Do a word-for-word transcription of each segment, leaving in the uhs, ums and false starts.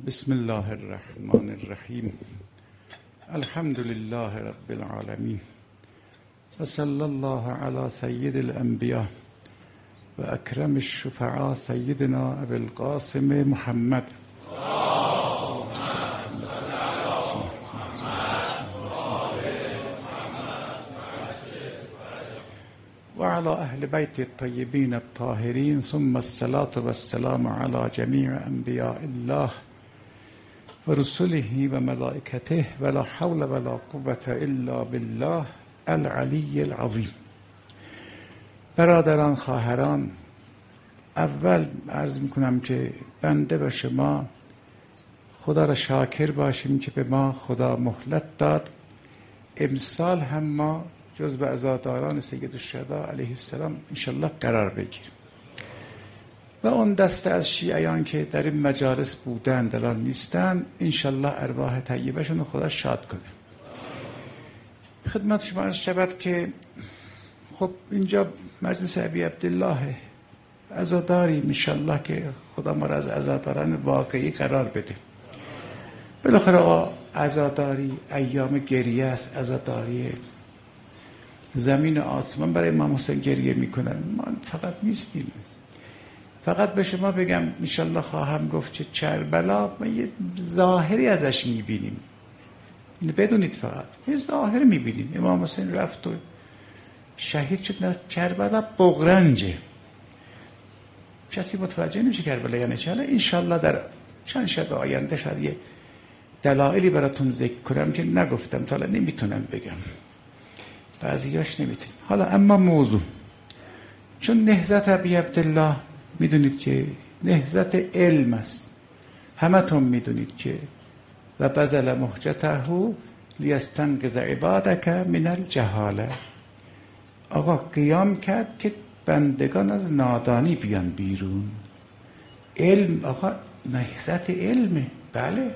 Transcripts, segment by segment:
بسم الله الرحمن الرحیم. الحمد لله رب العالمین و صلی الله علی سید الانبیاء و اکرم الشفعاء سیدنا ابی القاسم محمد و علی اهل بیت الطیبین الطاهرین ثم الصلاة والسلام علی جمیع انبیاء الله و رسله و ملائکته ولا حول ولا قوة الا بالله العلی العظیم. برادران، خواهران، اول عرض میکنم که بنده به شما خدا را شاکر باشیم که به ما خدا مهلت داد امسال هم ما جزو عزاداران سید الشهدا علیه السلام انشالله قرار بگیریم و اون دسته از شیعیان که در این مجالس بودند الان نیستند انشالله ارواح طیبشون رو خدا شاد کنه. خدمت شما عرض شود که خب اینجا مجلس ابی عبدالله عزاداریم انشالله که خدا ما را از عزاداران واقعی قرار بده. بالاخره آقا عزاداری ایام گریه است، عزاداری زمین و آسمان برای امام حسین گریه میکنن، ما فقط نیستیم. فقط به شما بگم انشالله خواهم گفت که کربلا ما یه ظاهری ازش میبینیم، بدونید فقط یه ظاهر میبینیم. امام حسین رفت و شهید شد در کربلا، بغرنجه، کسی متوجه نمیشه کربلا یعنی چه. انشالله در چند شب آینده شاید یه دلایلی براتون ذکر کنم که نگفتم تا الان نمیتونم بگم، بعضیاش نمیتونم. حالا اما موضوع، چون نهضت ابی عبدالله میدونید که نهضت علم است، همتون میدونید که و بذل مهجته لیستنقذ عبادک من الجهاله. آقا قیام کرد که بندگان از نادانی بیان بیرون. علم آقا نهضت علمه، بله.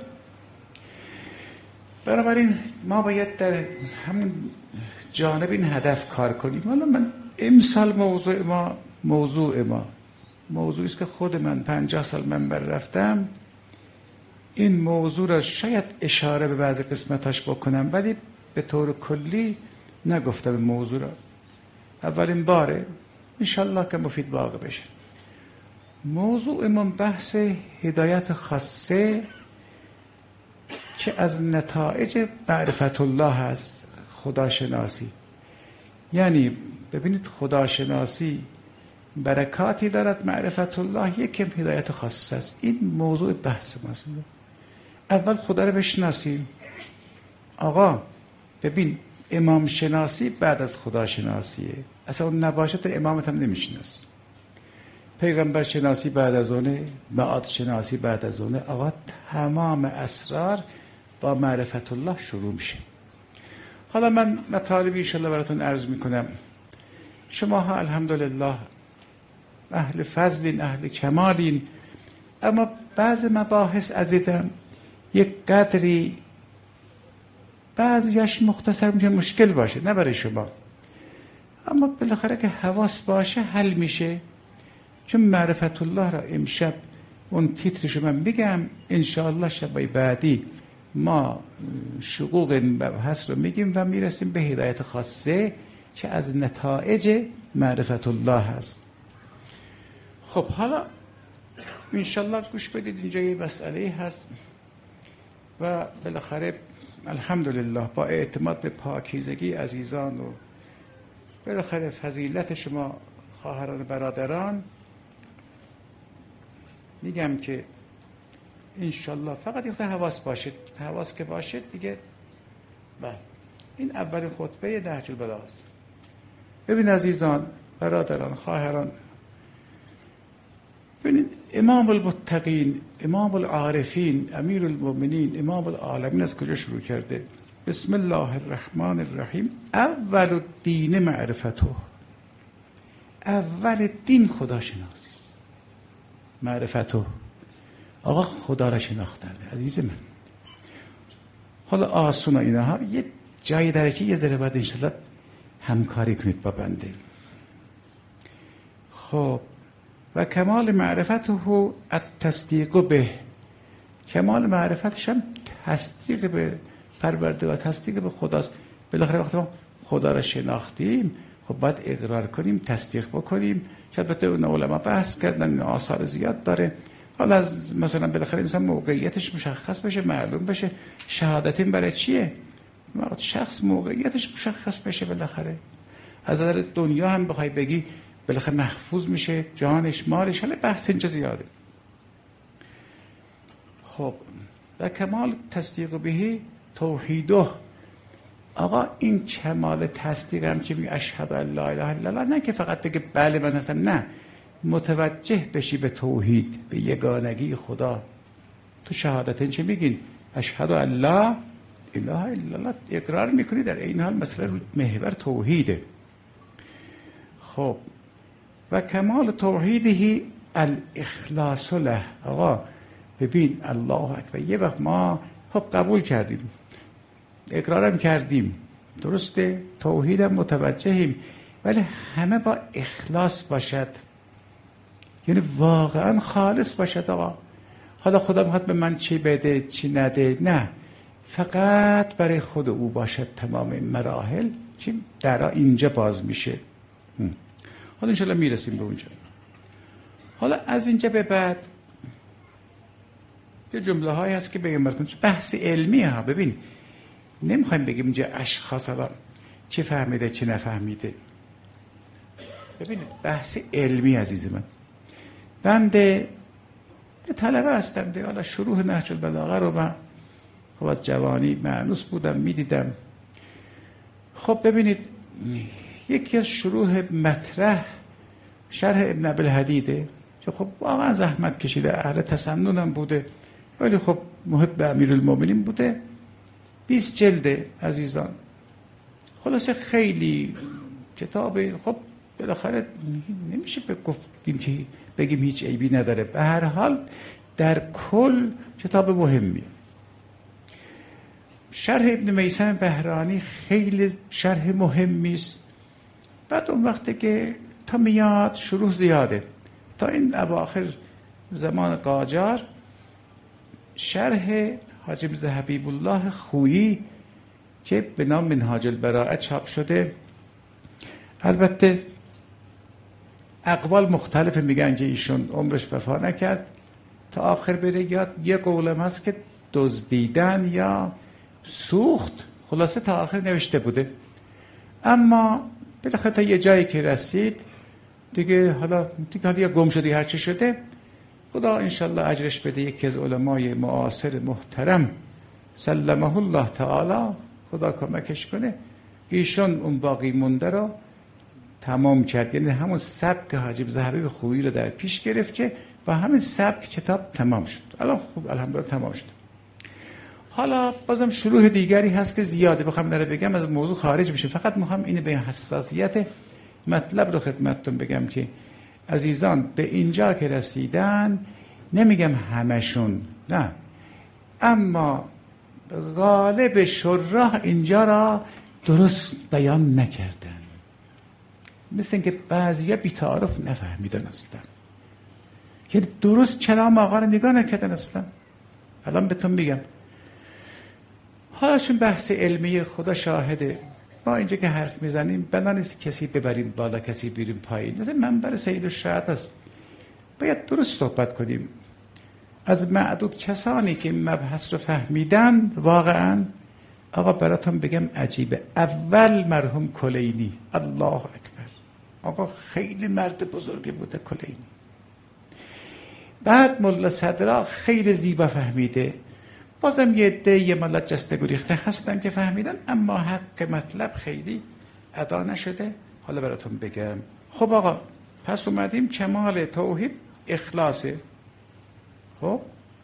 بنابراین ما باید در همون جانب این هدف کار کنیم. حالا من امسال موضوع ما موضوع ما موضوعی است که خود من پنجاه سال منبر رفتم، این موضوع را شاید اشاره به بعضی قسمتاش بکنم ولی به طور کلی نگفتم این موضوع را. اولین باره انشالله که مفید واقع بشه. موضوع من بحث هدایت خاصه که از نتایج معرفت الله هست، خداشناسی. یعنی ببینید خداشناسی برکاتی دارد، معرفت الله یکم هدایت خاصه است. این موضوع بحث ماست. اول خدا رو بشناسیم. آقا ببین، امام شناسی بعد از خدا شناسیه، اصلا اون نباشه تو امامت هم نمیشناسی. پیغمبر شناسی بعد از اونه، معاد شناسی بعد از اونه. آقا تمام اسرار با معرفت الله شروع میشه. حالا من مطالبی انشاءالله براتون عرض میکنم. شما ها الحمدلله اهل فضلین، اهل کمالین، اما بعض مباحث عزیزم یک قدری بعضیش مختصر میشه مشکل باشه، نه برای شما، اما بالاخره که حواس باشه حل میشه. چون معرفت الله را امشب اون تیترشو من بگم، انشاءالله شبای بعدی ما شقوق مبحث رو میگیم و میرسیم به هدایت خاصه که از نتایج معرفت الله هست. خب حالا انشاءالله گوش بدید، اینجا یه مسئله هست و بالاخره الحمدلله با اعتماد به پاکیزگی عزیزان و بالاخره فضیلت شما خواهران برادران میگم که انشالله فقط یه حواس باشید. حواس که باشید دیگه بله. این اولین خطبه نهج البلاغه است. ببین عزیزان، برادران، خواهران، ببینید امام المتقین، امام العارفین، امیر المؤمنین، امام العالمین از کجا شروع کرده؟ بسم الله الرحمن الرحیم. اول الدین معرفته. اول دین خدا شناسی است، معرفته. آقا خدا را شناختن عزیز من. حالا آسون و اینا ها یه جای درجه یه ذره باید انشاءالله همکاری کنید با بنده. خب و کمال معرفته التصدیق به، کمال معرفتش هم تصدیق به پرورده و تصدیق به خداست. بالاخره وقتی ما خدا را شناختیم خب باید اقرار کنیم، تصدیق بکنیم که البته اون علما بحث کردن، آثار زیاد داره. حالا از مثلا بالاخره انسان موقعیتش مشخص بشه، معلوم بشه. شهادتین برای چیه؟ وقت شخص موقعیتش مشخص بشه بالاخره. از نظر دنیا هم بخوای بگی بالاخره محفوظ میشه جانش، مالش. حالا بحث اینجا زیاده. خب و کمال تصدیق بهی توحیده. آقا این کمال تصدیق هم که میگه اشهد ان لا اله الا الله، نه که فقط بگه بله من هستم، نه، متوجه بشی به توحید، به یگانگی خدا. تو شهادتین چه میگین؟ اشهد ان لا اله الا الله، اقرار میکنی، در این حال مثلا محور توحیده. خب و کمال توحیده الاخلاص له. آقا ببین الله اکبر، یه وقت ما خب قبول کردیم، اقرارم کردیم، درسته، توحیدم متوجهیم، ولی همه با اخلاص باشد، یعنی واقعا خالص باشد. آقا حالا خدا میخواد به من چی بده چی نده، نه، فقط برای خود او باشد. تمام این مراحل چی درا اینجا باز میشه. حالا انشالله میرسیم به اونجا. حالا از اینجا به بعد یه جمله هایی هست که بگم براتون، بحث علمی ها. ببین نمیخوایم بگیم اینجا اشخاص ها چه فهمیده چه نفهمیده. ببین بحث علمی عزیز من. بنده یه طلبه هستم دیگه، حالا شروع نهج البلاغه رو من خب از جوانی معنوس بودم میدیدم. خب ببینید یکی از شروع مطرح شرح ابن ابوالحدیده که خب واقعا زحمت کشیده، اهل تسنن بوده، ولی خب محب امیرالمومنین بوده. بیست جلده عزیزان. خلاصه خیلی کتاب، خب بالاخره نمیشه بگفتیم که بگیم هیچ عیبی نداره. به هر حال در کل کتاب مهمیه. شرح ابن میثم بهرانی خیلی شرح مهمی است. بعد اون وقتی که تا میاد شروع زیاده، تا این اواخر زمان قاجار شرح حاجی میرزا حبیب الله خویی که به نام منهاج البراءه چاپ شده. البته اقوال مختلف میگن که ایشون عمرش وفا نکرد تا آخر بره، یاد یه قولم هست که دزدیدن یا سوخت، خلاصه تا آخر نوشته بوده. اما بالاخره تا یه جایی که رسید دیگه، حالا دیگه حالا یا گم شده هر چی شده، خدا انشالله اجرش بده. یکی از علمای معاصر محترم سلمه الله تعالی، خدا کمکش کنه، ایشون اون باقی مونده رو تمام کرد. یعنی همون سبک حاجی میرزا حبیب خویی رو در پیش گرفت که با همین سبک کتاب تمام شد. الان خوب الحمدلله تمام شد. حالا بازم شروع دیگری هست که زیاده بخوام داره بگم از موضوع خارج بشه. فقط میخوام اینو به حساسیت مطلب رو خدمتتون بگم که عزیزان به اینجا که رسیدن، نمیگم همشون، نه، اما غالب شراح اینجا را درست بیان نکردن. مثل اینکه بعضیا بی‌تعارف نفهمیدن اصلا، یعنی درست کلام آقا رو نگاه نکردن اصلا. الان بهتون میگم. حالا چون بحث علمی خدا شاهده، ما اینجا که حرف میزنیم بنا نیست کسی ببریم بالا کسی بیریم پایین. مثل منبر سید الشهدا است، باید درست صحبت کنیم. از معدود کسانی که مبحث رو فهمیدن واقعا، آقا براتون بگم عجیبه. اول مرحوم کلینی، الله اکبر، آقا خیلی مرد بزرگی بوده کلینی. بعد ملا صدرا خیلی زیبا فهمیده. بازم یه عده یه ملت جسته گریخته هستن که فهمیدن، اما حق مطلب خیلی ادا نشده. حالا براتون بگم. خب آقا پس اومدیم کمال توحید اخلاصه. خب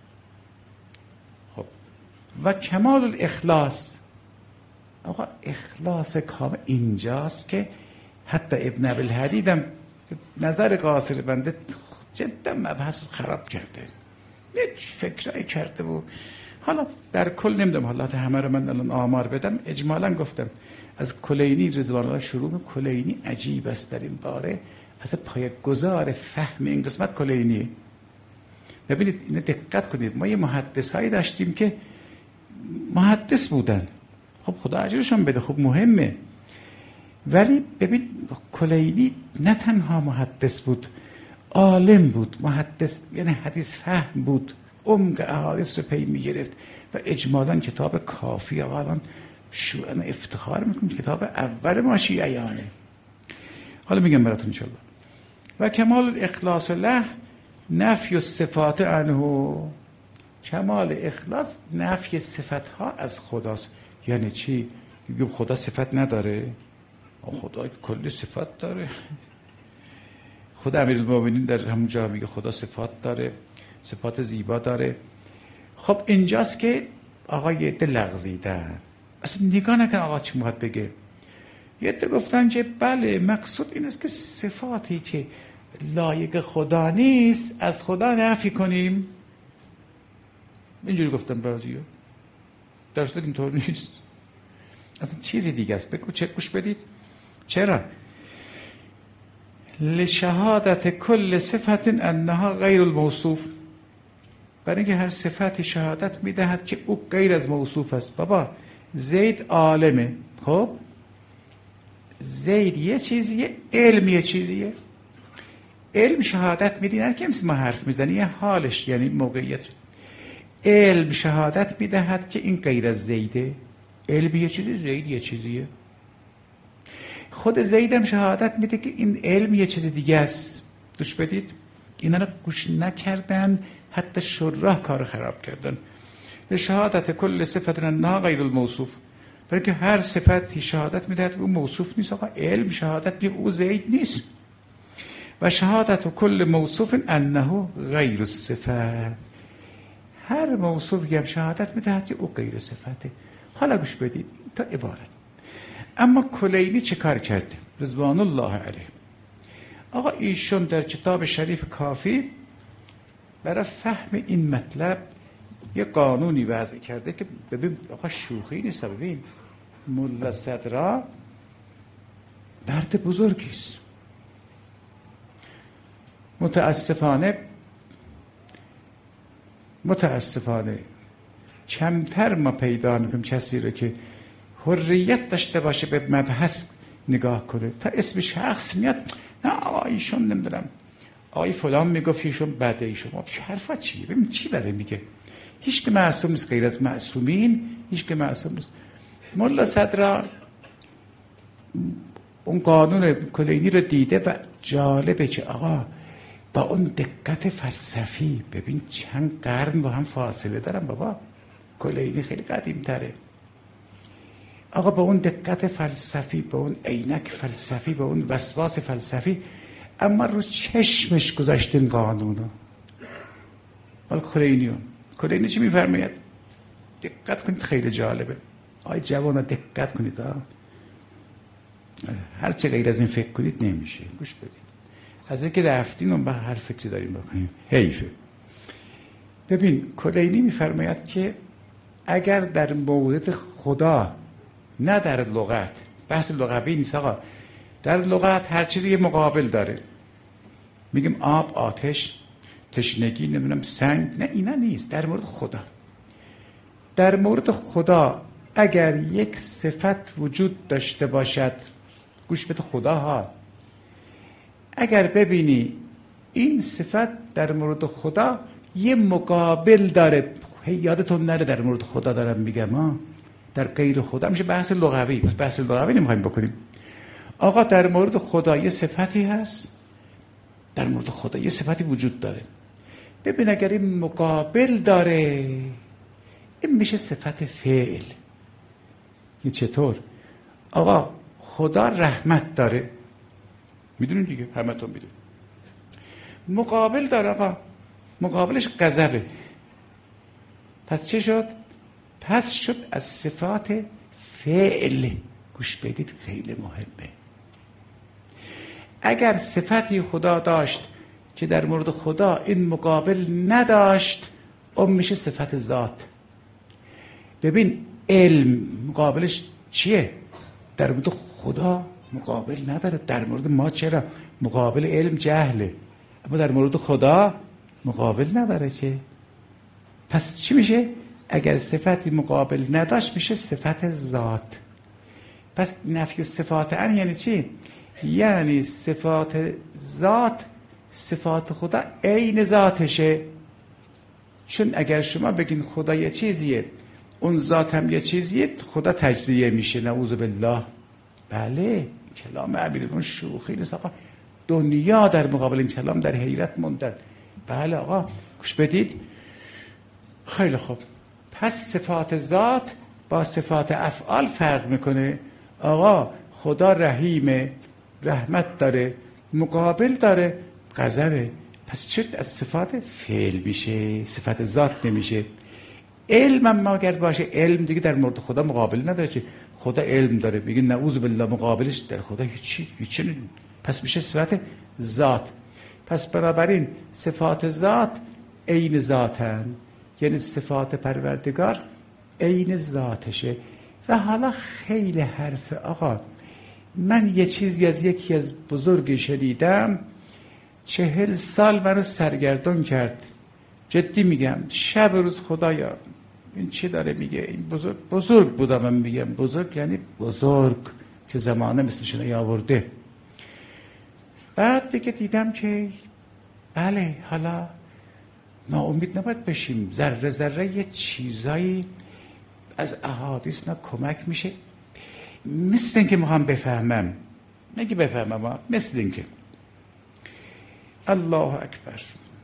خب و کمال الاخلاص، آقا اخلاص کامل اینجاست که حتی ابن ابوالحدید هم نظر قاصر بنده جدا مبحث خراب کرده، یک فکرایی کرده. و حالا در کل نمیدونم حالات همه رو من الان آمار بدم. اجمالا گفتم از کلینی رضوان الله شروع. کلینی عجیب است در این باره، از پایه‌گذار فهم این قسمت کلینی. ببینید اینو دقت کنید، ما یه محدثایی داشتیم که محدث بودن، خب خدا اجرشون بده، خب مهمه، ولی ببین کلینی نه تنها محدث بود، عالم بود. محدث یعنی حدیث فهم بود، عمق احادیث رو پی میگرفت و اجمالا کتاب کافی الان شو افتخار میکنم کتاب اول ما شیعیانه. حالا میگم براتون انشالله. و کمال اخلاص له نفی صفات عنه، کمال اخلاص نفی صفت ها از خداست. یعنی چی؟ میگم خدا صفت نداره؟ خدا کلی صفت داره. خود امیرالمومنین در همون جا میگه خدا صفات داره، صفات زیبا داره. خب اینجاست که آقا یه عده لغزیدن، اصلا نگاه نکن آقا چی میخواد بگه. یه عده گفتن که بله مقصود این است که صفاتی که لایق خدا نیست از خدا نفی کنیم. اینجوری گفتن بعضیا، در صورت اینطور نیست، اصلا چیزی دیگه است. بگو چه گوش بدید چرا؟ لشهادت کل صفت انها غیر الموصوف، برای اینکه هر صفتی شهادت میدهد که او غیر از موصوف است. بابا زید عالمه، خب زید یه چیزیه، علم یه چیزیه. علم شهادت میدی نه که مثل ما حرف میزنی، یه حالش یعنی موقعیت. علم شهادت میدهد که این غیر از زیده، علم یه چیزی، زید یه چیزیه. خود زیدم شهادت میده که این علم یه چیز دیگه است. گوش بدید، اینا رو گوش نکردن، حتی شراح کار خراب کردن. شهادت کل صفت انها غیر الموصوف، برای که هر صفتی شهادت میدهد او موصوف نیست. آقا علم شهادت میده او زید نیست. و شهادت کل موصوف انه غیر الصفت، هر موصوفی هم شهادت میدهد که او غیر صفته. حالا گوش بدید تا عبارت. اما کلینی چه کار کرده رضوان الله علیه؟ آقا ایشون در کتاب شریف کافی برای فهم این مطلب یه قانونی وضع کرده که ببین آقا شوخی نیست. ببین ملا صدرا مرد بزرگی است، متاسفانه متاسفانه کمتر ما پیدا میکنیم کسی رو که حریت داشته باشه به مبحث نگاه کنه. تا اسم شخص میاد، نه آقا ایشون نمیدونم آقای فلان میگفت ایشون بده، ایشون چه حرفا چیه؟ ببین چی داره میگه. هیچ که معصوم نیست غیر از معصومین، هیچ که معصوم نیست. ملا صدرا اون قانون کلینی رو دیده و جالبه که آقا با اون دقت فلسفی، ببین چند قرن با هم فاصله دارن بابا، کلینی خیلی قدیم تره. آقا با اون دقت فلسفی، با اون عینک فلسفی، با اون وسواس فلسفی، اما رو چشمش گذاشتین قانونو. حالا کلینیون کلینی چی میفرماید؟ دقت کنید خیلی جالبه. آی جوانا دقت کنید ها. هر چه غیر از این فکر کنید نمیشه. گوش بدید. از اینکه رفتین اون به هر فکری داریم بکنیم حیفه. ببین کلینی میفرماید که اگر در مورد خدا، نه در لغت، بحث لغوی نیست آقا، در لغت هر چیزی یه مقابل داره. میگیم آب، آتش، تشنگی، نمیدونم سنگ، نه اینا نیست. در مورد خدا، در مورد خدا اگر یک صفت وجود داشته باشد، گوش بده خدا ها، اگر ببینی این صفت در مورد خدا یه مقابل داره، یادتون نره در مورد خدا دارم میگم ها، در غیر خدا میشه بحث لغوی، بس بحث لغوی نمیخوایم بکنیم. آقا در مورد خدا یه صفتی هست، در مورد خدا یه صفتی وجود داره، ببین اگر این مقابل داره این میشه صفت فعل. این چطور؟ آقا خدا رحمت داره، میدونین دیگه، همتون میدونین. مقابل داره آقا، مقابلش غضبه، پس چه شد؟ پس شد از صفات فعل. گوش بدید خیلی مهمه. اگر صفتی خدا داشت که در مورد خدا این مقابل نداشت، اون میشه صفت ذات. ببین علم مقابلش چیه؟ در مورد خدا مقابل نداره. در مورد ما چرا؟ مقابل علم جهله، اما در مورد خدا مقابل نداره که. پس چی میشه؟ اگر صفتی مقابل نداشت میشه صفت ذات. پس نفی صفات ان یعنی چی؟ یعنی صفات ذات، صفات خدا عین ذاتشه. چون اگر شما بگین خدا یه چیزیه اون ذات هم یه چیزیه، خدا تجزیه میشه. نعوذ بالله. بله کلام امیرالمومنین شوخی نیست آقا. دنیا در مقابل این کلام در حیرت موندن. بله آقا گوش بدید. خیلی خوب. پس صفات ذات با صفات افعال فرق میکنه. آقا خدا رحیمه، رحمت داره، مقابل داره، غضبه. پس چرا از صفات فعل میشه، صفت ذات نمیشه؟ علم هم اگر باشه، علم دیگه در مورد خدا مقابل نداره که. خدا علم داره، میگه نعوذ بالله مقابلش در خدا هیچی هیچی نیست. پس میشه صفت ذات. پس بنابراین صفات ذات عین ذاتن، یعنی صفات پروردگار عین ذاتشه. و حالا خیلی حرف آقا، من یه چیزی از یکی از بزرگی شنیدم، چهل سال منو سرگردان کرد. جدی میگم، شب روز خدایا این چی داره میگه؟ این بزرگ بزرگ بودم. من میگم بزرگ یعنی بزرگ که زمانه مثلش نیاورده. بعد دیگه دیدم که بله حالا ناامید نباید بشیم. ذره ذره یه چیزایی از احادیث نا کمک میشه. مثل این که میخوام بفهمم، نگی بفهمم، مثل این که الله اکبر.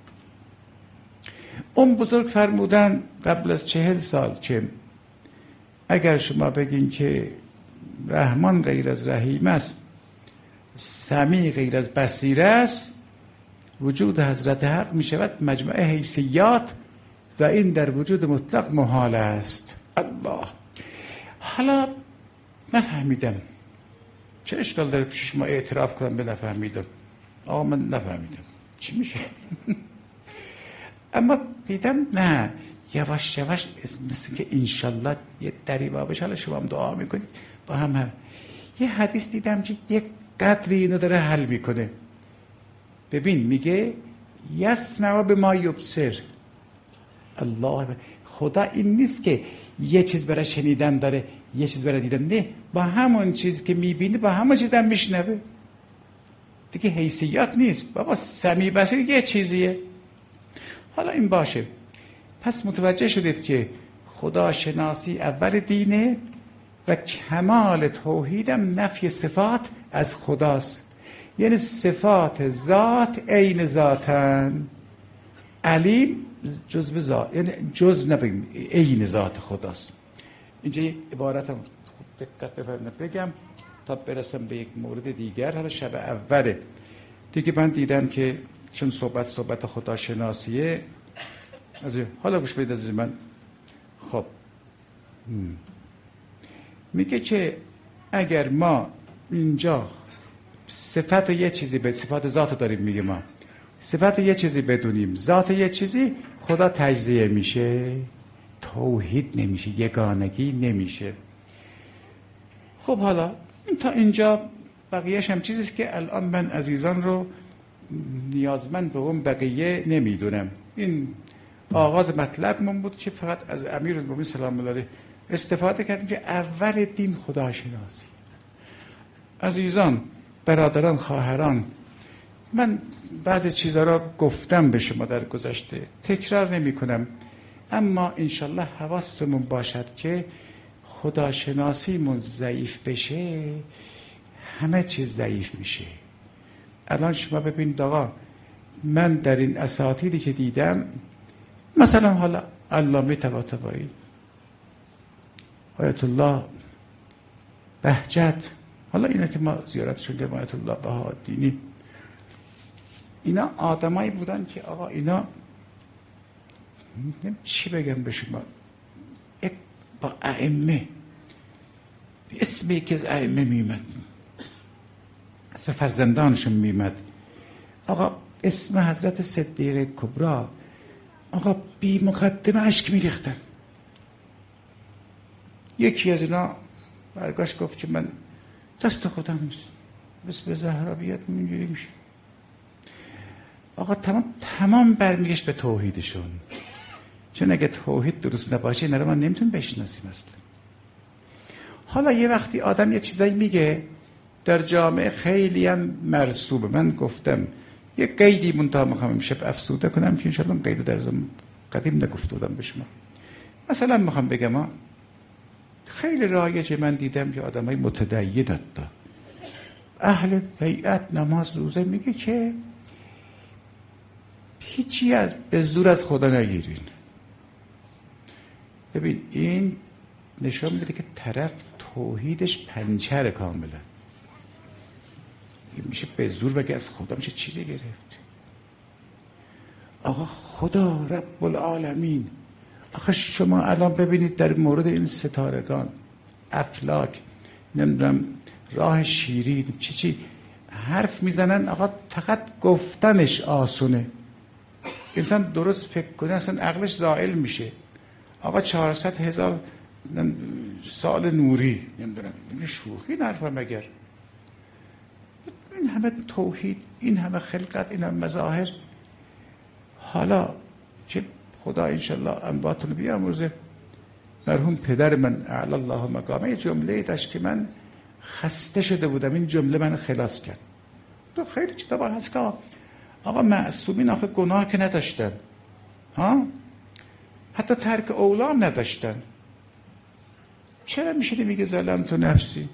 اون بزرگ فرمودن قبل از چهل سال که اگر شما بگین که رحمان غیر از رحیم است، سمیع غیر از بصیر است، وجود حضرت حق می شود مجموعه حیثیات و این در وجود مطلق محال است. الله. حالا نفهمیدم. چه اشکال داره پیش ما اعتراف کنم به نفهمیدم؟ آقا من نفهمیدم چی میشه؟ اما دیدم نه، یواش یواش مثل که انشالله یه دری بابش. حالا شما هم دعا میکنید با هم هم. یه حدیث دیدم که یک قدری اینو داره حل میکنه. ببین میگه یسمع به ما یبصر. الله. خدا این نیست که یه چیز برای شنیدن داره، یه چیز برای دیدن. نه، با همون چیز که میبینه با همون چیز هم میشنوه. دیگه حیثیات نیست بابا. سمیع بصیر یه چیزیه. حالا این باشه. پس متوجه شدید که خدا شناسی اول دینه و کمال توحیدم نفی صفات از خداست. یعنی صفات ذات عین ذاتن. علیم جزء ذات، یعنی جزء نبگیم، عین ذات خداست. اینجا یک عبارتم خوب دقت بفرمایید بگم تا برسم به یک مورد دیگر. حالا شب اوله دیگه من دیدم که چون صحبت صحبت خدا شناسیه، از حالا گوش بدید از من. خب میگه که اگر ما اینجا صفت یه چیزی به صفات ذات داریم، میگه ما صفت یه چیزی بدونیم، ذات یه چیزی، خدا تجزیه میشه، توحید نمیشه، یگانگی نمیشه. خب حالا این تا اینجا بقیهش هم چیزیست که الان من عزیزان رو نیازمند به اون بقیه نمیدونم. این آغاز مطلبمون بود که فقط از امیرالمومنین سلام الله علیه استفاده کردیم که اول دین خداشناسی. عزیزان، برادران، خواهران، من بعضی چیزا را گفتم به شما در گذشته، تکرار نمی کنم، اما انشالله حواسمون باشد که خداشناسیمون ضعیف بشه همه چیز ضعیف میشه. الان شما ببینید آقا، من در این اساطیری که دیدم، مثلا حالا علامه طباطبایی، آیت الله بهجت، حالا اینا که ما زیارتشون کردیم، آیت الله بهادینی، اینا آدمایی بودن که آقا اینا چی بگم به شما، یک با ائمه، اسم یکی از ائمه میمد، اسم فرزندانشون میمد، آقا اسم حضرت صدیقه کبرا، آقا بی مقدمه اشک میریختن. یکی از اینا برگشت گفت که من دست خودم نیست، بس به زهرا بیاد اینجوری میشه. آقا تمام تمام برمیگشت به توحیدشون. چون اگه توحید درست نباشه اینا رو ما نمیتونیم بشناسیم اصلا. حالا یه وقتی آدم یه چیزایی میگه در جامعه خیلی هم مرسوبه. من گفتم یه قیدی منتها میخوام امشب افسوده کنم که انشاءالله اون قیدو در زمان قدیم نگفته بودم به شما. مثلا میخوام بگم ها، خیلی رایجه من دیدم که آدمای متدین حتی اهل بیعت نماز روزه میگه که هیچی از به زور از خدا نگیرین. ببین این نشان میده که طرف توحیدش پنچره کاملا. میشه به زور بگه از خدا میشه چیزی گرفت. آقا خدا رب العالمین، آخه شما الان ببینید در مورد این ستارگان، افلاک، نمیدونم راه شیرین، چی چی حرف میزنن. آقا فقط گفتنش آسونه. انسان درست فکر کنه اصلا عقلش زائل میشه. آقا چهارصد هزار سال نوری، نمیدونم این شوخی این حرفا مگر؟ این همه توحید، این همه خلقت، این همه مظاهر. حالا که خدا انشالله انباتون بیامرزه، مرحوم پدر من اعلی الله مقامه یه جمله داشت که من خسته شده بودم، این جمله من خلاص کرد. تو خیلی کتاب هست که آقا معصومین آخه گناه که نداشتن، ها حتی ترک اولا نداشتن، چرا میشه میگه ظلمت نفسی؟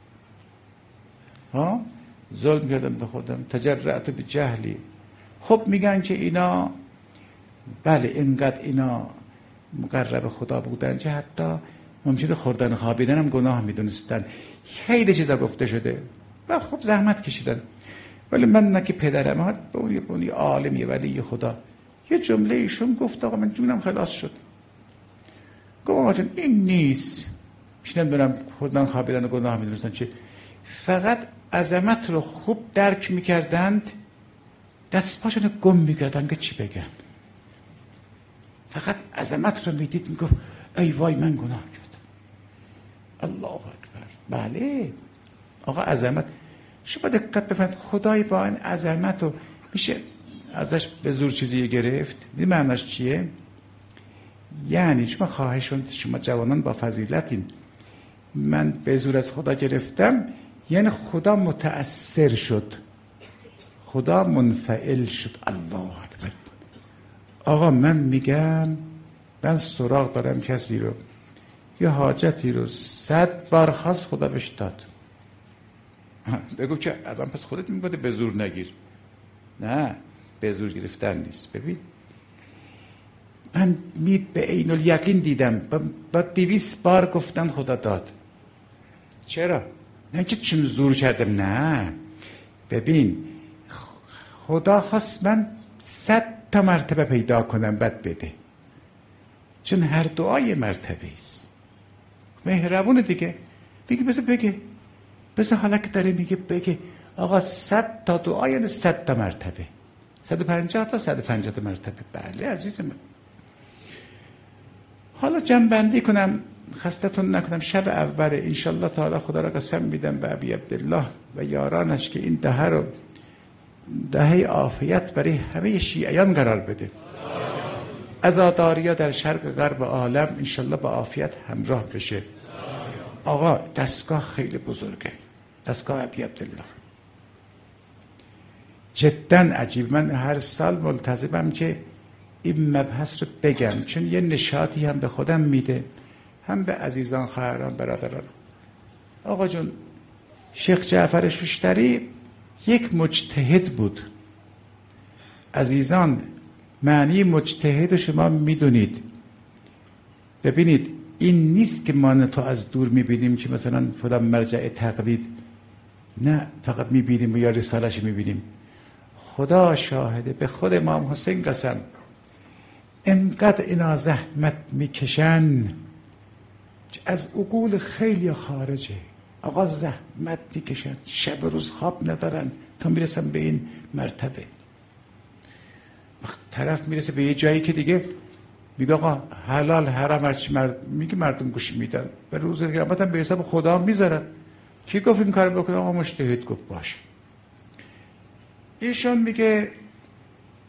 ها ظلم کردم به خودم، تجرعت به جهلی. خب میگن که اینا بله اینقدر اینا مقرب خدا بودن که حتی ممکنه خوردن خوابیدن هم گناه میدونستن. خیلی چیزا گفته شده و خب زحمت کشیدن. ولی من نه که پدرم ها به اون اون عالمی ولی خدا یه جمله ایشون گفت آقا من جونم خلاص شد. گفت آقا جان این نیست، پیش نمیدونم خوردن خوابیدن و گناه میدونستن چه، فقط عظمت رو خوب درک میکردند، دست پاشون گم میکردن که چی بگن. فقط عظمت رو میدید میگفت ای وای من گناه کردم. الله اکبر. بله آقا عظمت، شما دقت بفرمایید خدای با این عظمت رو میشه ازش به زور چیزی گرفت؟ این معناش چیه؟ یعنی شما خواهشون شما جوانان با فضیلتین، من به زور از خدا گرفتم یعنی خدا متأثر شد، خدا منفعل شد. الله اکبر. آقا من میگم من سراغ دارم کسی رو یه حاجتی رو صد بار خواست خدا بهش داد. بگو که الان پس خودت میگوده به زور نگیر. نه به زور گرفتن نیست. ببین من می به عین الیقین دیدم با دویست بار گفتن خدا داد. چرا؟ نه که چون زور کردم، نه ببین خدا خواست من صد تا مرتبه پیدا کنم بعد بده، چون هر دعای مرتبه است. مهربون دیگه بگی بذار بگه، بذار حالا که داره میگه بگه آقا صد تا دعا یعنی صد تا مرتبه، صد و پنجاه تا صد و پنجاه تا مرتبه. بله عزیز من. حالا جمع کنم خستتون نکنم. شب اول انشالله تعالی خدا را قسم میدم به ابی عبدالله و یارانش که این دهه رو دهه عافیت برای همه شیعیان قرار بده. عزاداریا در شرق غرب عالم انشالله با عافیت همراه بشه. آقا دستگاه خیلی بزرگه، دستگاه ابی عبدالله جدا عجیب. من هر سال ملتزمم که این مبحث رو بگم، چون یه نشاطی هم به خودم میده هم به عزیزان خواهران برادران. آقا جون شیخ جعفر شوشتری یک مجتهد بود. عزیزان معنی مجتهد شما میدونید. ببینید این نیست که ما تو از دور میبینیم که مثلا فلان مرجع تقلید، نه فقط میبینیم و یا رسالش میبینیم. خدا شاهده، به خود امام حسین قسم انقدر اینا زحمت میکشن که از عقول خیلی خارجه. آقا زحمت میکشن، شب و روز خواب ندارن تا میرسن به این مرتبه. طرف میرسه به یه جایی که دیگه میگه آقا حلال حرام هرچی مرد میگه مردم گوش میدن، به روز قیامت هم به حساب خدا میذارن. کی گفت این کار بکنه؟ آقا مجتهد گفت باشه. ایشون میگه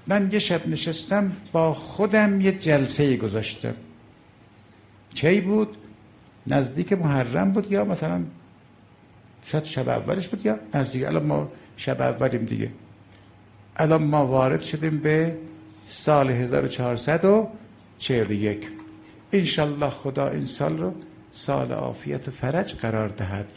من یه شب نشستم با خودم یه جلسه گذاشتم. کی بود؟ نزدیک محرم بود یا مثلا شاید شب اولش بود یا نزدیک. الان ما شب اولیم دیگه. الان ما وارد شدیم به سال هزار و چهارصد و چهل و یک. انشالله خدا این سال رو سال عافیت و فرج قرار دهد.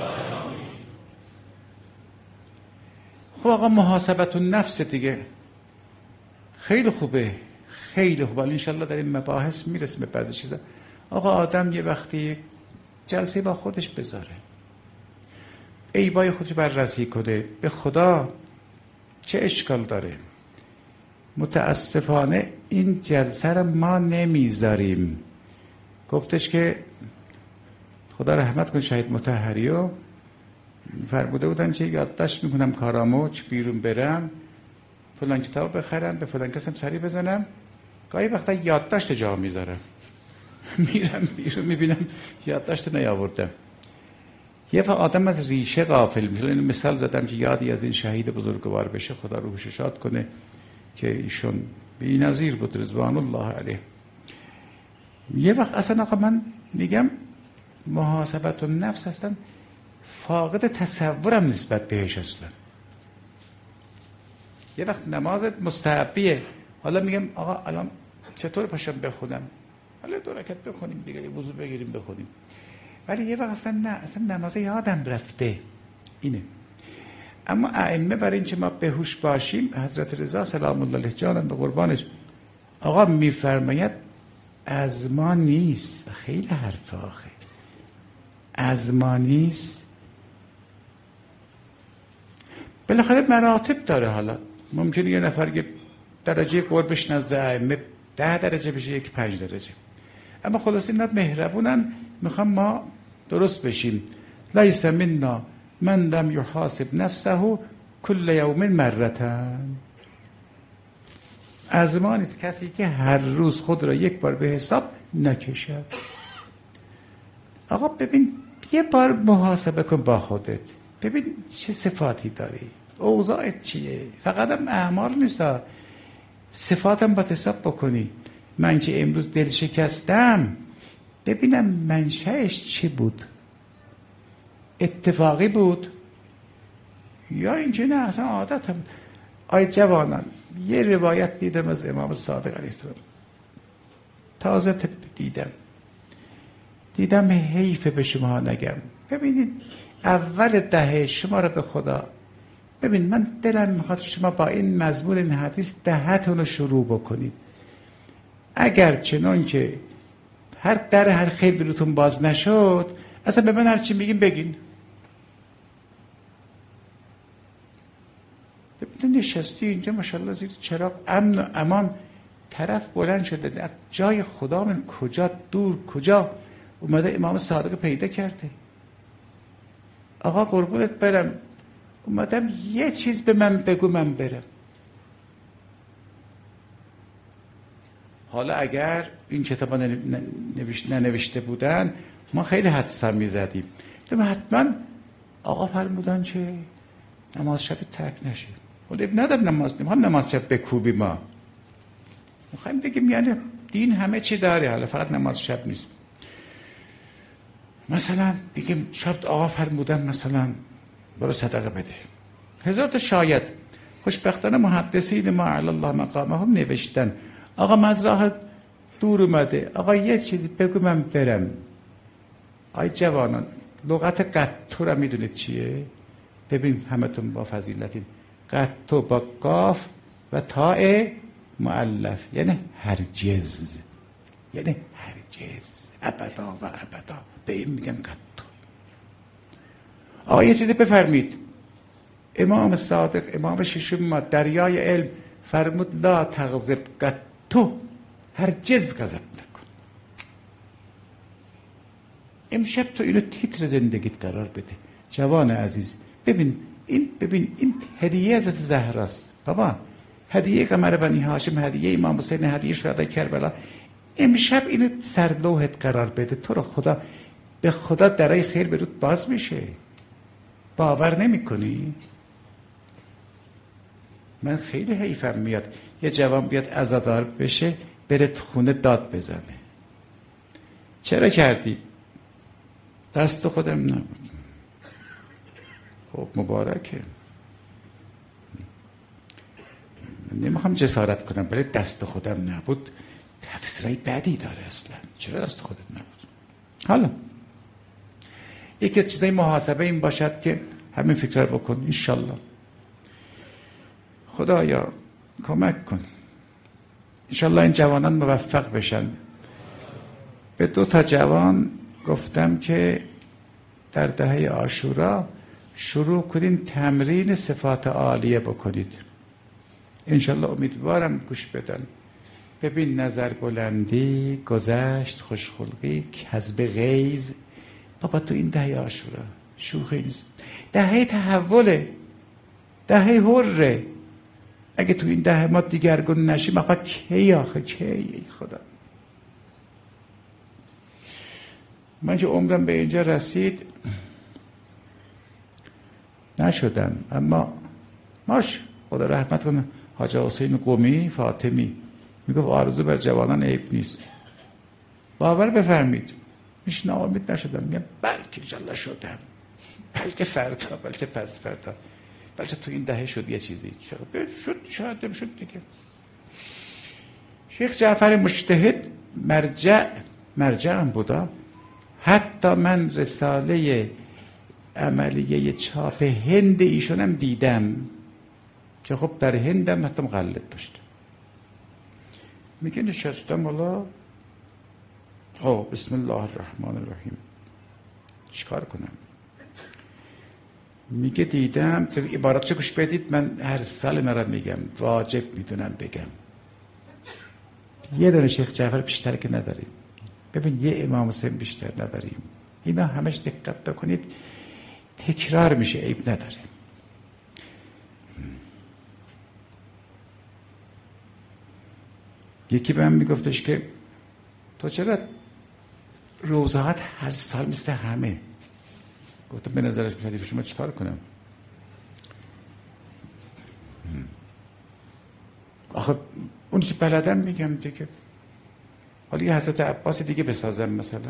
خب آقا محاسبت النفس دیگه خیلی خوبه، خیلی خوبه. انشالله در این مباحث میرسیم به بعضی چیزا. آقا آدم یه وقتی جلسه با خودش بذاره، عیبای خودش بررسی کنه، به خدا چه اشکال داره. متاسفانه این جلسه رو ما نمیذاریم. گفتش که خدا رحمت کن شهید مطهریو فرموده بودن که یادداشت میکنم کارامو چه بیرون برم فلان کتاب بخرم به فلان کسم سری بزنم، گاهی وقتا یادداشت جا میذارم میرم بیرون میبینم یادداشت نیاوردم. یه وقت آدم از ریشه غافل میشه. این مثال زدم که یادی از این شهید بزرگوار بشه، خدا روحش شاد کنه، که ایشون بی‌نظیر بود رضوان الله علیه. یه وقت اصلا آقا من میگم محاسبت النفس هستن فاقد تصورم نسبت بهش اصلا. یه وقت نمازت مستحبیه، حالا میگم آقا الان چطور پاشم بخونم، حالا دو رکعت بخونیم دیگه، وضو بگیریم بخونیم. ولی یه وقت اصلا نه، اصلا نماز یادم رفته. اینه. اما ائمه برای اینکه ما بهوش باشیم، حضرت رضا سلام الله علیه جانم به قربانش آقا میفرماید از ما نیست. خیلی حرف آخه از ما نیست. بالاخره مراتب داره. حالا ممکنه یه نفر یه درجه قربش نزد ائمه ده درجه بشه، یک پنج درجه. اما خلاص اینا مهربونن، میخوام ما درست بشیم. لیس منا من لم یحاسب نفسه کل یوم مرتن. از ما نیست کسی که هر روز خود را یک بار به حساب نکشد. آقا ببین یه بار محاسبه کن با خودت، ببین چه صفاتی داری، اوضاعت چیه. فقط هم اعمال نیست، صفاتم با حساب بکنی. من که امروز دل شکستم ببینم منشأش چی بود، اتفاقی بود یا اینکه نه اصلا عادتم. آی جوانان، یه روایت دیدم از امام صادق علیه السلام، تازه دیدم دیدم حیف به شما نگم. ببینید اول دهه شما رو به خدا، ببین من دلم میخواد شما با این مضمون این حدیث دهتون رو شروع بکنید. اگر چنان که هر در هر خیر بروتون باز نشد، اصلا به من هر چی میگیم بگین. ببین نشستی اینجا ماشاءالله زیر چراغ امن و امان، طرف بلند شده از جای خدا من کجا دور کجا اومده امام صادق پیدا کرده. آقا قربونت برم، اومدم یه چیز به من بگو من برم. حالا اگر این کتابا ننوشته بودن ما خیلی حدسم میزدیم. دم حتما آقا فرمودن که نماز شب ترک نشه. خود اب ندار نماز نمیخوام نماز شب بکوبی، ما میخوایم بگیم یعنی دین همه چی داره، حالا فقط نماز شب نیست. مثلا بگیم شب آقا فرمودن مثلا برو صدقه بده، هزار تا شاید. خوشبختانه محدثین ما علی الله مقامهم نوشتن آقا من از راه دور اومده، آقا یه چیزی بگو من برم. آی جوانان، لغت قطو را میدونید چیه؟ ببین همتون با فضیلتین. قطو با قاف و تاء مؤلف یعنی هرگز، یعنی هرگز، ابدا و ابدا. به این میگن قطو. آقا یه چیزی بفرمید. امام صادق امام ششم ما دریای علم فرمود لا تغضب قطو، هرگز غضب نکن. امشب تو اینو تیتر زندگیت قرار بده جوان عزیز. ببین این ببین این هدیه حضرت زهراست بابا، هدیه قمر بنی هاشم، هدیه امام حسین، هدیه شهدای کربلا. امشب اینو سرلوحت قرار بده. تو رو خدا به خدا درای خیر برات باز میشه. باور نمی کنی؟ من خیلی حیفم میاد یه جوان بیاد عزادار بشه بره تو خونه داد بزنه. چرا کردی؟ دست خودم نبود. خب مبارکه، نمیخوام جسارت کنم ولی دست خودم نبود تفسیرای بدی داره. اصلا چرا دست خودت نبود؟ حالا یکی از چیزای محاسبه این باشد که همین فکر رو بکن. انشالله خدایا کمک کن، انشالله این جوانان موفق بشن. به دو تا جوان گفتم که در دهه عاشورا شروع کنین تمرین صفات عالیه بکنید. انشالله امیدوارم گوش بدن. ببین نظر بلندی، گذشت، خوشخلقی، کسب غیظ. بابا تو این دهه عاشورا شوخی نیست، دهه تحوله، دهه حره. اگه تو این دهه ما دیگرگون نشیم آقا کی آخه کی؟ ای خدا، من که عمرم به اینجا رسید نشدم، اما ماش خدا رحمت کنه حاج حسین قمی فاطمی میگفت آرزو بر جوانان عیب نیست. باور بفرمید میش ناامید نشدم، میگم بلکه انشالله شدم، بلکه فردا، بلکه پس فردا، بلکه تو این دهه شد یه چیزی شد، شاید شد دیگه. شیخ جعفر مجتهد مرجع مرجعم بودا. حتی من رساله عملیه چاپ هند ایشونم دیدم که خب در هندم حتی مقلد داشت. میگه نشستم والا خب بسم الله الرحمن الرحیم چیکار کنم؟ میگه دیدم، عباراتشو گوش بدید، من هر سال مرا میگم، واجب میدونم بگم. یه دونه شیخ جعفر بیشتر که نداریم، ببین یه امام حسین بیشتر نداریم. اینا همش دقت کنید تکرار میشه، عیب نداره. یکی به من میگفتش که تو چرا روزهات هر سال مثل همه؟ گفتم به نظرش میاد شما چیکار کنم؟ آخه اون چی بلدم میگم دیگه. حالا یه حضرت عباس دیگه بسازم مثلا.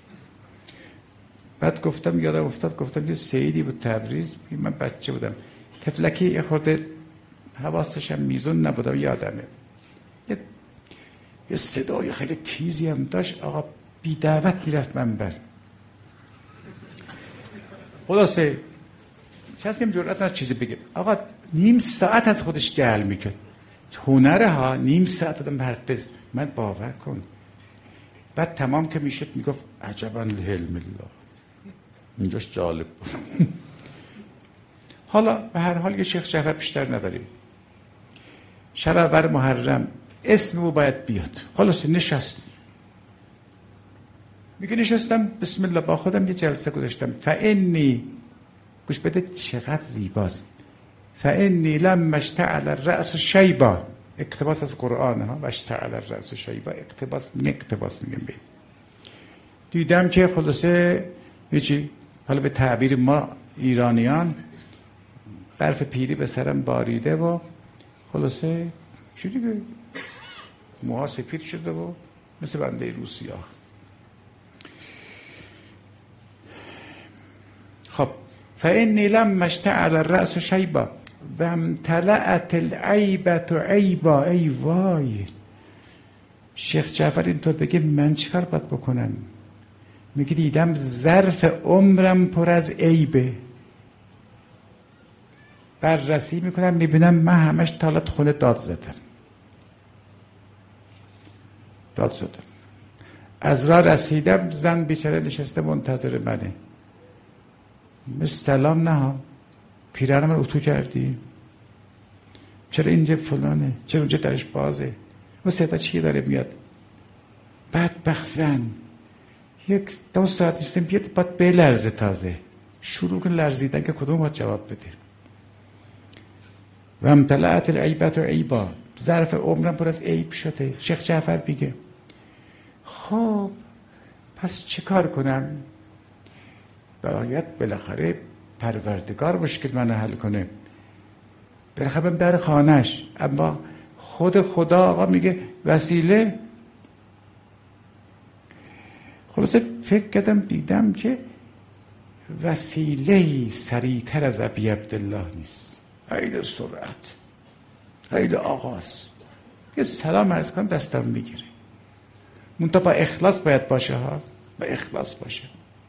بعد گفتم یادم افتاد، گفتم یه سیدی بود تبریز، من بچه بودم تفلکی یه خورده حواسشم میزون نبودم، یادمه یه, یه صدای خیلی تیزی هم داشت، آقا بی دعوت میرفت منبر. خلاصه کسی هم جرأت نداشت چیزی بگه. آقا نیم ساعت از خودش جهل میکرد. هنره ها، نیم ساعت آدم حرف بز. من باور کن. بعد تمام که میشد میگفت عجبا لحلم الله. اینجاش جالب بود. حالا به هر حال یه شیخ جعفر بیشتر نداریم. شهریور محرم اسم او باید بیاد. خلاصه نشست. میگه نشستم بسم الله با خودم یه جلسه گذاشتم. فانی گوش بده چقدر زیباست. فانی لما اشتعل الرأس شیبا، اقتباس از قرآن ها. و اشتعل الرأس شیبا اقتباس میگه، اقتباس میگم بید. دیدم که خلاصه هیچی، حالا به تعبیر ما ایرانیان برف پیری به سرم باریده و خلاصه چی دیگه موها سفید شده و مثل بنده روسیا. خب فإني لما اشتعل الرأس شیبا و امتلأت العیبة عیبا. ای وای، شیخ جعفر اینطور بگه من چیکار باید بکنم؟ میگه دیدم ظرف عمرم پر از عیبه، بررسی میکنم میبینم من همش تا خونه داد زدم داد زدم از راه رسیدم زن بیچاره نشسته منتظر منه. مثل سلام نه، پیرهن من اتو کردی؟ چرا اینجا فلانه؟ چرا اونجا درش بازه؟ و صدا چی داره میاد؟ بدبخت زن یک دو ساعت نیستیم بیاد باید بلرزه، تازه شروع کن لرزیدن که کدوم باید جواب بده. و امتلأت العیبة عیبا، ظرف عمرم پر از عیب شده. شیخ جعفر میگه خب پس چه کار کنم؟ باید بالاخره پروردگار مشکل منو حل کنه. برخبم در خانهش، اما خود خدا آقا میگه وسیله. خلاصه فکر کردم دیدم که وسیله‌ای سریعتر از ابی عبدالله نیست. خیلی سرعت، خیلی آغاز، یه سلام عرض کنم دستم میگیره. منتها با اخلاص باید باشه ها، با اخلاص باشه.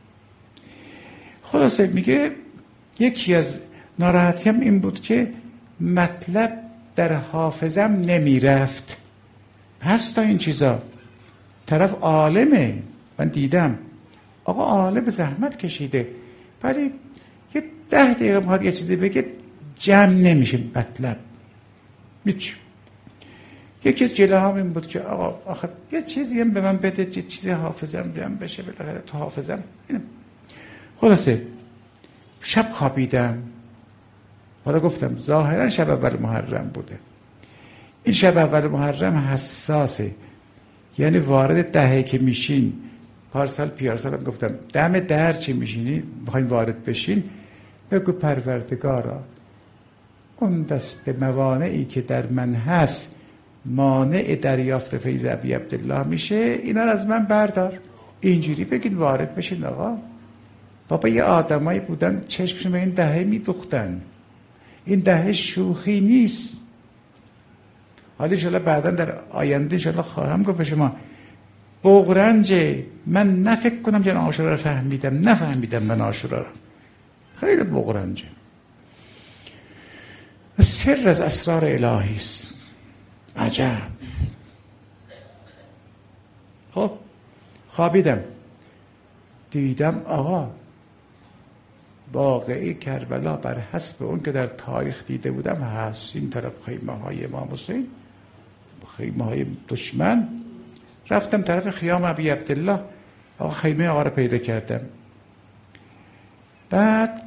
خلاصه میگه یکی از ناراحتیم این بود که مطلب در حافظم نمیرفت. هست تا این چیزا، طرف عالمه، من دیدم آقا عالم زحمت کشیده، ولی یه ده دقیقه میخواد یه چیزی بگه جمع نمیشه مطلب. هیچ. یکی از جلوهام این بود که آقا آخه یه چیزی هم به من بده، یه چیزی حافظم جمع بشه، بالاخره تو حافظم. خلاصه شب خوابیدم. حالا گفتم ظاهرا شب اول محرم بوده. این شب اول محرم حساسه، یعنی وارد دهه که میشین، پارسال پیارسال هم گفتم دم در چی میشینی بخواین وارد بشین، بگو پروردگارا اون دست موانعی که در من هست مانع دریافت فیض ابی عبدالله میشه، اینا رو از من بردار. اینجوری بگین وارد بشین. آقا بابا یه آدمایی بودن چشمشون به این دهه میدوختن، این دهه شوخی نیست. حالا انشاءالله بعدا در آینده انشاءالله خواهم گفت به شما بغرنجه. من نفکر کنم که عاشورا رو فهمیدم، نفهمیدم من عاشورا رو، خیلی بغرنجه. سر از اسرار الهی است. عجب. خب خوابیدم دیدم آقا واقعی کربلا بر حسب اون که در تاریخ دیده بودم هست. این طرف خیمه های امام حسین، خیمه های دشمن. رفتم طرف خیام ابی عبدالله، آقا خیمه آقا رو پیدا کردم. بعد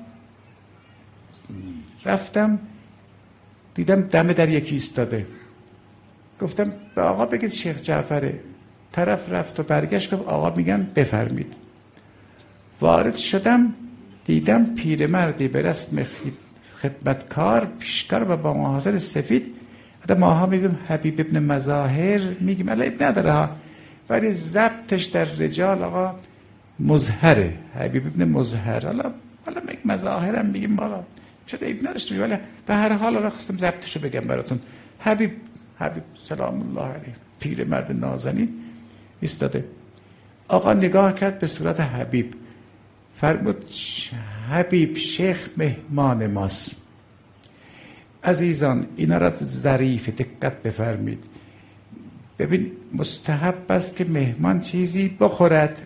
رفتم دیدم دم در یکی ایستاده. گفتم به آقا بگید شیخ جعفره. طرف رفت و برگشت گفت آقا میگن بفرمید. وارد شدم دیدم پیرمردی به رسم خدمتکار پیشکار و با محاصر سفید. حتی ماها میگیم حبیب ابن مظاهر، میگیم الان ابن نداره ها، ولی ضبطش در رجال آقا مظهره، حبیب ابن مظهر. حالا حالا میگم مظاهرم میگیم بالا چرا ابن نداشت، ولی به هر حال را خواستم ضبطشو بگم براتون. حبیب حبیب سلام الله علیه، پیرمرد نازنین ایستاده. آقا نگاه کرد به صورت حبیب، فرمود حبیب شیخ مهمان ماست. عزیزان اینا را ظریف دقت بفرمید. ببین مستحب است که مهمان چیزی بخورد.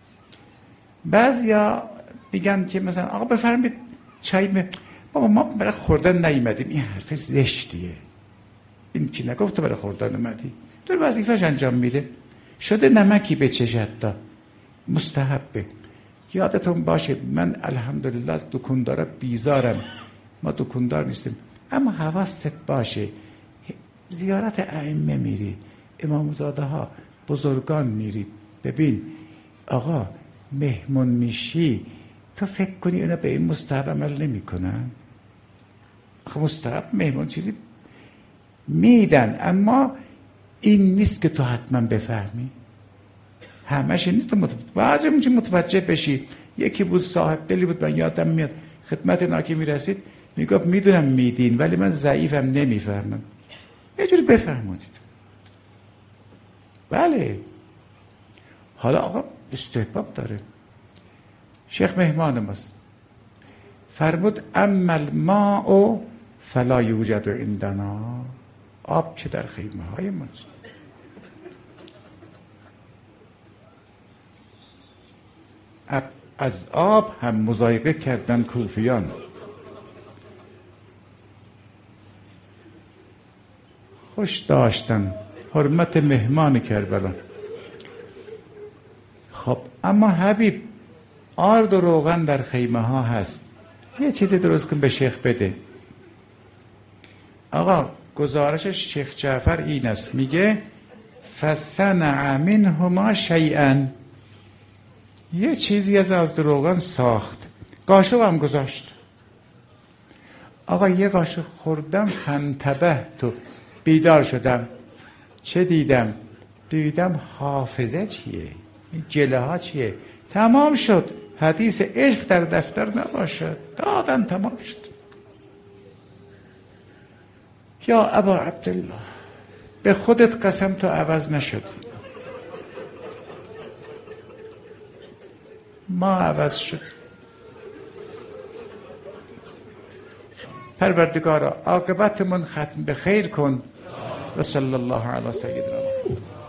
بعضیا میگن که مثلا آقا بفرمید چای م... بابا ما برای خوردن نیومدیم، این حرف زشتیه. این کی نگفت تو برای خوردن اومدی؟ تو وظیفه‌اش انجام میده. شده نمکی به چشت دا مستحبه. یادتون باشه من الحمدلله دکاندار بیزارم، ما دکاندار نیستیم، اما حواست باشه زیارت ائمه میری، امامزاده ها بزرگان میرید. ببین آقا مهمون میشی تو فکر کنی اونا به این مستحب عمل نمی کنن؟ خب مستحب مهمون چیزی میدن، اما این نیست که تو حتما بفهمی. همش نیست تو متوجه، بعضی میشه متوجه بشی. یکی بود صاحب دلی بود، من یادم میاد خدمت اینا که میرسید میگفت میدونم میدین ولی من ضعیفم نمیفهمم. یه جوری بفهمونید. بله حالا آقا استحباب داره. شیخ مهمان ماست، فرمود اما الماء فلا یوجد عندنا. آب که در خیمه های ماست. از آب هم مضایقه کردن کوفیان. خوش داشتن حرمت مهمان کربلا. خب اما حبیب آرد و روغن در خیمه ها هست، یه چیزی درست کن به شیخ بده. آقا گزارشش شیخ جعفر این است، میگه فصنع منهما شیئا، یه چیزی از آرد و روغن ساخت، قاشق هم گذاشت. آقا یه قاشق خوردم فانتبه تو بیدار شدم. چه دیدم؟ دیدم حافظه چیه؟ جله ها چیه؟ تمام شد. حدیث عشق در دفتر نباشد. دادن تمام شد. یا ابا عبدالله به خودت قسم تو عوض نشدی. ما عوض شد. پروردگارا عاقبتمون ختم به خیر کن و صلی الله علی سیدنا محمد.